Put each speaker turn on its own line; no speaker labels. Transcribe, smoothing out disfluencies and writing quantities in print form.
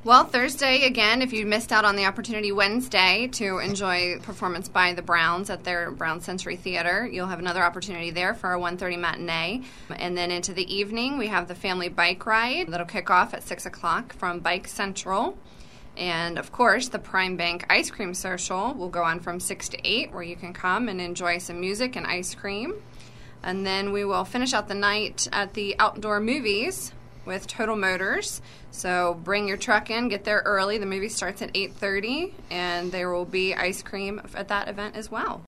Well, Thursday, again, if you missed out on the opportunity Wednesday to enjoy performance by the Browns at their Brown Sensory Theater, you'll have another opportunity there for a 1:30 matinee. And then into the evening, we have the family bike ride that'll kick off at 6 o'clock from Bike Central. And, of course, the Prime Bank Ice Cream Social will go on from 6 to 8, where you can come and enjoy some music and ice cream. And then we will finish out the night at the Outdoor Movies with Total Motors. So bring your truck in, get there early. The movie starts at 8:30, and there will be ice cream at that event as well.